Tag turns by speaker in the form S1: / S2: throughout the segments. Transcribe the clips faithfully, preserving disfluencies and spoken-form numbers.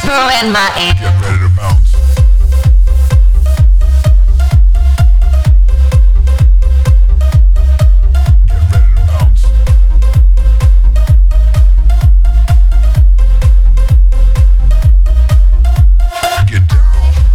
S1: whisper in my ear.
S2: Get ready to bounce. Get ready to bounce. Get down.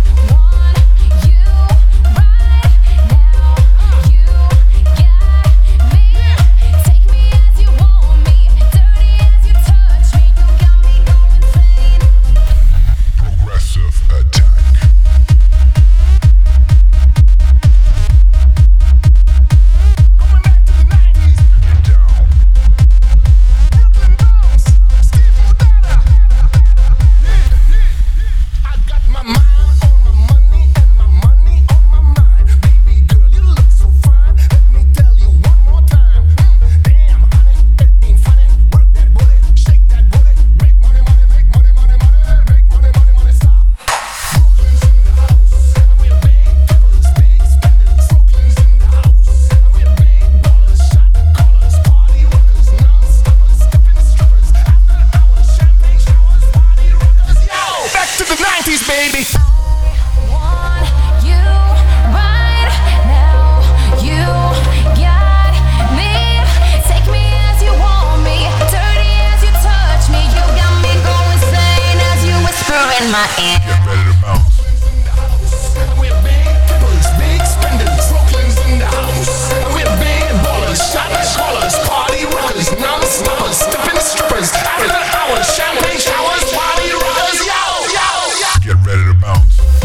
S2: Baby.
S1: I want you right now. You got me. Take me as you want me, dirty as you touch me. You got me going insane as you whisper in my ear.
S2: Get ready to bounce.
S3: We're big pimpers, big spenders. Brooklyn's in the house. We're big ballers, shot callers, party rockers, non-stoppers, stepping strippers. After the hours, champagne showers, party rockers. Yo, yo, yo.
S2: Get ready to bounce.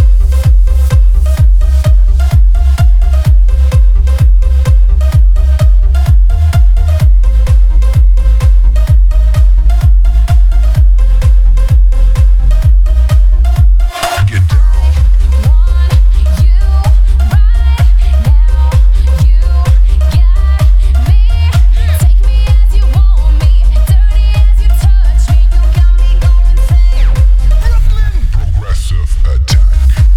S2: Get down. Progressive attack.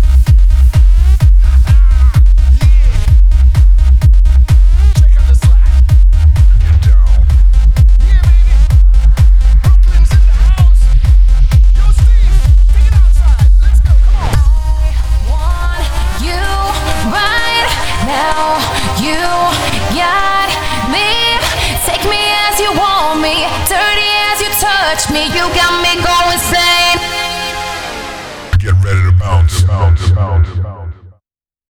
S3: Check out the slide.
S2: Get down.
S3: Yeah, baby. Brooklyn's in the house. Yo, Steve, take it outside. Let's go. Come on.
S1: Want you right now. You got me. Take me as you want me, dirty as you touch me. You got me going insane.
S2: Get ready to bounce. Bounce. Bounce.